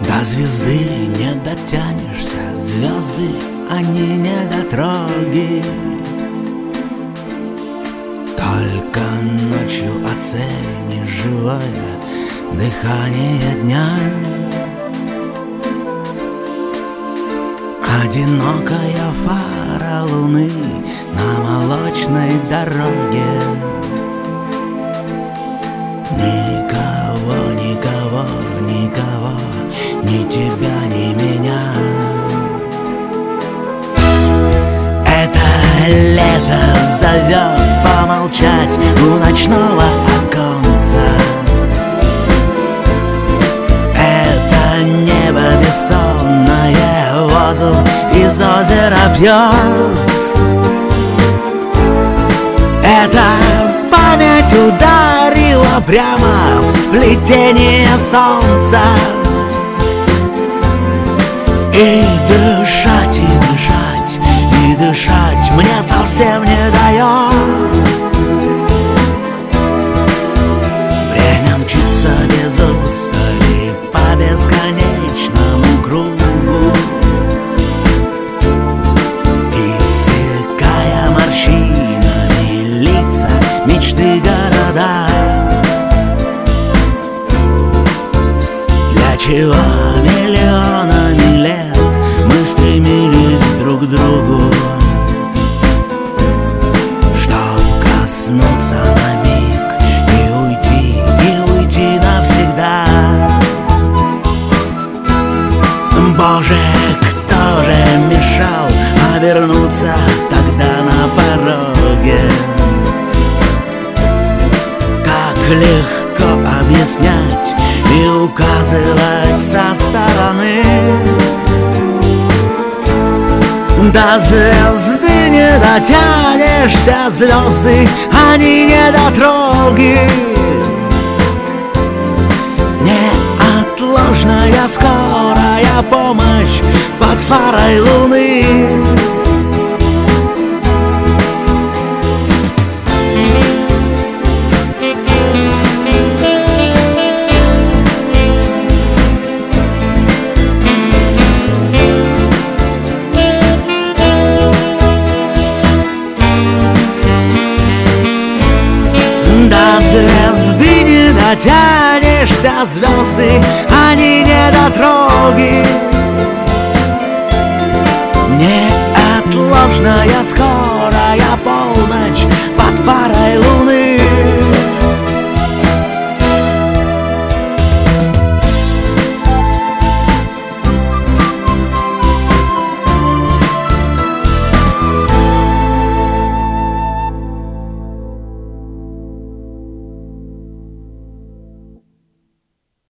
До звезды не дотянешься, звезды, они недотроги. Только ночью оценишь живое дыхание дня. Одинокая фара луны на молочной дороге. Никого, никого, никого, ни тебя, ни меня. Это лето зовет помолчать у ночного оконца. Это небо бессонное воду из озера пьет. Это память ударила прямо в сплетение солнца. И дышать, и дышать, и дышать мне совсем не дает. Время мчится без устали по бесконечному кругу, иссякая морщинами лица, мечты, города. Для чего миллионами лет мы стремились друг к другу, чтоб коснуться на миг и уйти навсегда. Боже, кто же мешал обернуться тогда на пороге? Как легко объяснять и указывать со стороны. До звезды не дотянешься, звезды, они недотроги. Неотложная скорая помощь под фарой луны. До звезды не дотянешься, звезды, они недотроги.